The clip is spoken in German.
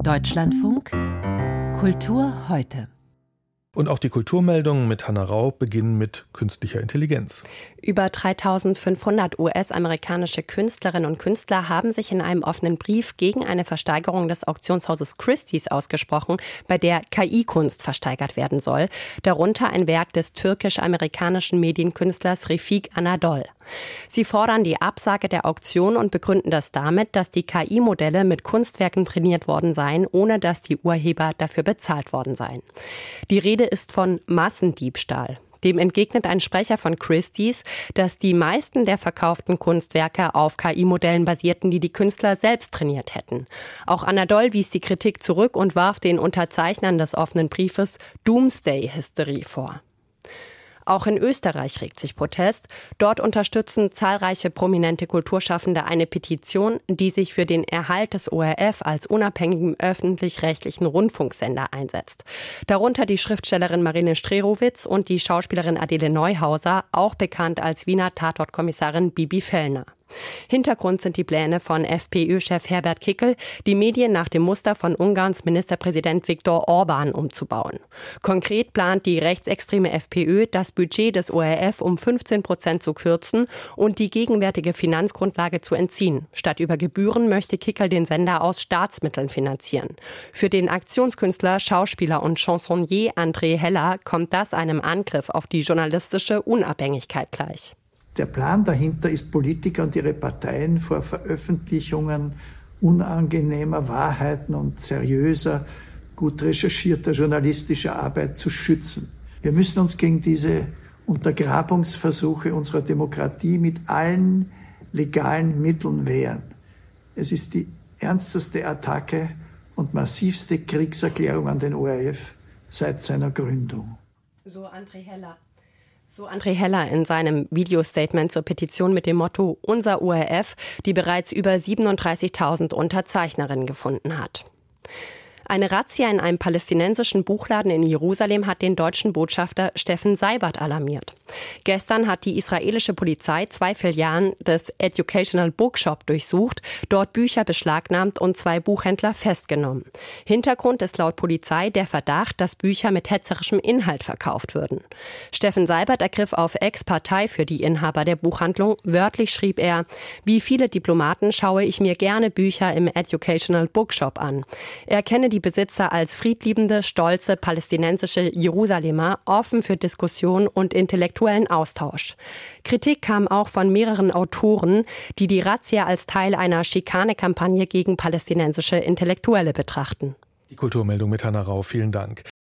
Deutschlandfunk Kultur heute. Und auch die Kulturmeldungen mit Hannah Rau beginnen mit künstlicher Intelligenz. Über 3.500 US-amerikanische Künstlerinnen und Künstler haben sich in einem offenen Brief gegen eine Versteigerung des Auktionshauses Christie's ausgesprochen, bei der KI-Kunst versteigert werden soll. Darunter ein Werk des türkisch-amerikanischen Medienkünstlers Refik Anadol. Sie fordern die Absage der Auktion und begründen das damit, dass die KI-Modelle mit Kunstwerken trainiert worden seien, ohne dass die Urheber dafür bezahlt worden seien. Die Rede ist von Massendiebstahl. Dem entgegnet ein Sprecher von Christie's, dass die meisten der verkauften Kunstwerke auf KI-Modellen basierten, die die Künstler selbst trainiert hätten. Auch Anadol wies die Kritik zurück und warf den Unterzeichnern des offenen Briefes Doomsday-Hysterie vor. Auch in Österreich regt sich Protest. Dort unterstützen zahlreiche prominente Kulturschaffende eine Petition, die sich für den Erhalt des ORF als unabhängigen öffentlich-rechtlichen Rundfunksender einsetzt. Darunter die Schriftstellerin Marine Strerowitz und die Schauspielerin Adele Neuhauser, auch bekannt als Wiener Tatortkommissarin Bibi Fellner. Hintergrund sind die Pläne von FPÖ-Chef Herbert Kickl, die Medien nach dem Muster von Ungarns Ministerpräsident Viktor Orbán umzubauen. Konkret plant die rechtsextreme FPÖ, das Budget des ORF um 15% zu kürzen und die gegenwärtige Finanzgrundlage zu entziehen. Statt über Gebühren möchte Kickl den Sender aus Staatsmitteln finanzieren. Für den Aktionskünstler, Schauspieler und Chansonnier André Heller kommt das einem Angriff auf die journalistische Unabhängigkeit gleich. Der Plan dahinter ist, Politiker und ihre Parteien vor Veröffentlichungen unangenehmer Wahrheiten und seriöser, gut recherchierter journalistischer Arbeit zu schützen. Wir müssen uns gegen diese Untergrabungsversuche unserer Demokratie mit allen legalen Mitteln wehren. Es ist die ernsteste Attacke und massivste Kriegserklärung an den ORF seit seiner Gründung. So André Heller in seinem Videostatement zur Petition mit dem Motto Unser ORF, die bereits über 37.000 Unterzeichnerinnen gefunden hat. Eine Razzia in einem palästinensischen Buchladen in Jerusalem hat den deutschen Botschafter Steffen Seibert alarmiert. Gestern hat die israelische Polizei 2 Filialen des Educational Bookshop durchsucht, dort Bücher beschlagnahmt und 2 Buchhändler festgenommen. Hintergrund ist laut Polizei der Verdacht, dass Bücher mit hetzerischem Inhalt verkauft würden. Steffen Seibert ergriff auf Ex-Partei für die Inhaber der Buchhandlung. Wörtlich schrieb er: Wie viele Diplomaten schaue ich mir gerne Bücher im Educational Bookshop an. Er kenne die Besitzer als friedliebende, stolze palästinensische Jerusalemer, offen für Diskussion und intellektuellen Austausch. Kritik kam auch von mehreren Autoren, die die Razzia als Teil einer Schikane-Kampagne gegen palästinensische Intellektuelle betrachten. Die Kulturmeldung mit Hannah Rau, vielen Dank.